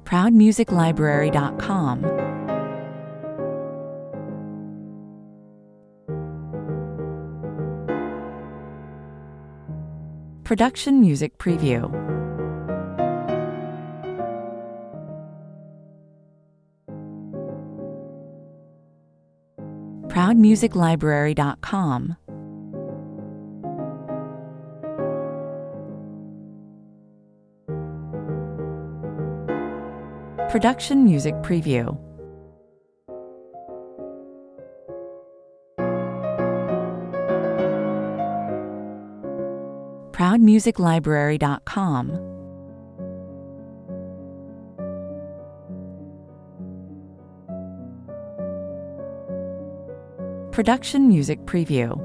ProudMusicLibrary.com. Production Music Preview. ProudMusicLibrary.com. Production Music Preview. ProudMusicLibrary.com. Production Music Preview.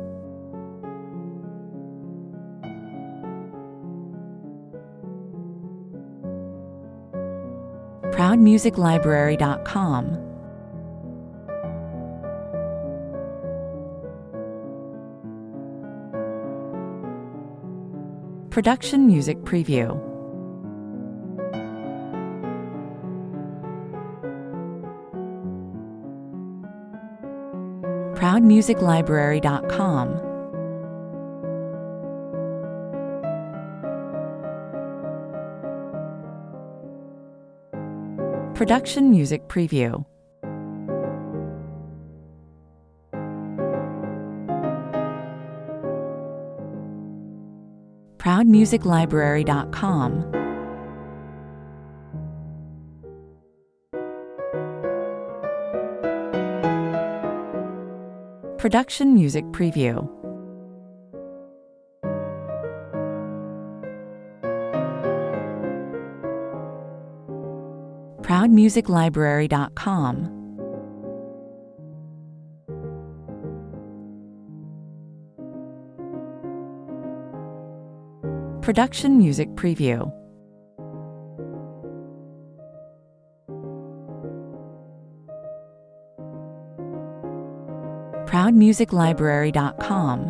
ProudMusicLibrary.com. Production Music Preview. ProudMusicLibrary.com. Production Music Preview. ProudMusicLibrary.com. Production Music Preview. ProudMusicLibrary.com. Production Music Preview. ProudMusicLibrary.com.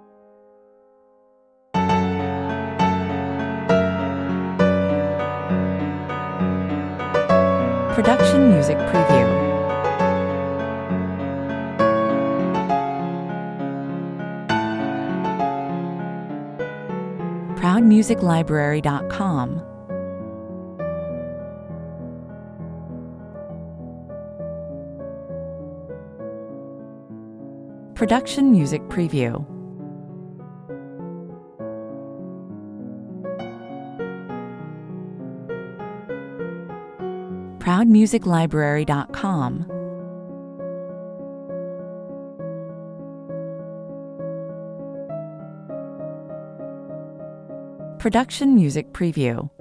Production Music Preview. ProudMusicLibrary.com. Production Music Preview. ProudMusicLibrary.com. Production Music Preview.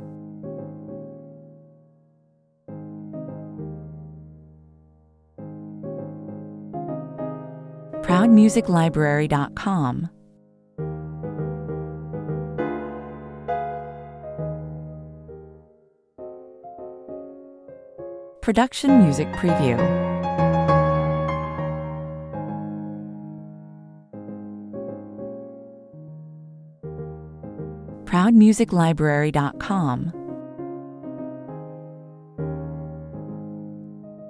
ProudMusicLibrary.com. Production Music Preview. ProudMusicLibrary.com.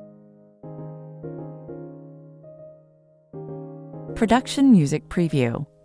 Production Music Preview.